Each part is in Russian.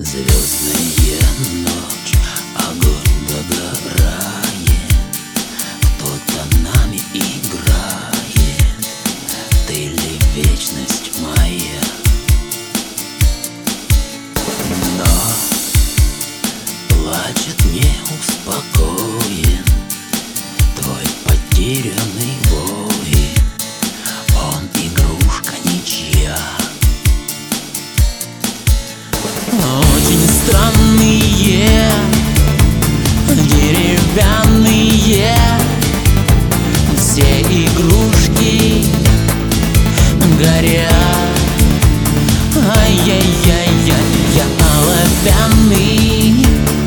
Звездная ночь, огонь догорает, кто-то нами играет. Ты ли вечность моя? Но плачет неуспокоен твой потерянный воин. Он игрушка ничья. Очень странные, деревянные все игрушки горят. Ай-яй-яй-яй, я оловянный,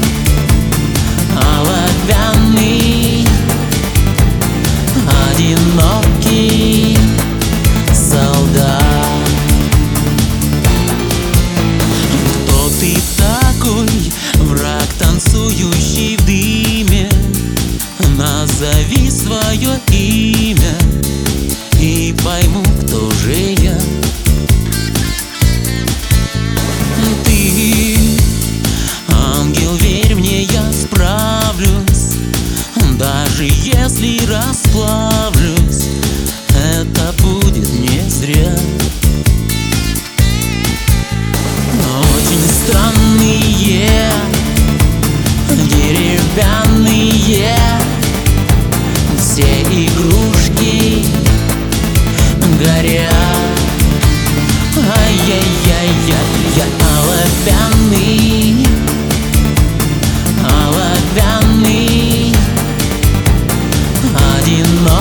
оловянный, одинокий солдат. Кто ты такой, враг, танцующий в дыме? Назови свое имя и пойму, кто же я. Ты ангел, верь мне, я справлюсь. Даже если расплавлюсь, это будет не зря. Очень странные, деревянные все игрушки горят. Ай-яй-яй-яй, я оловянный, оловянный, одинокий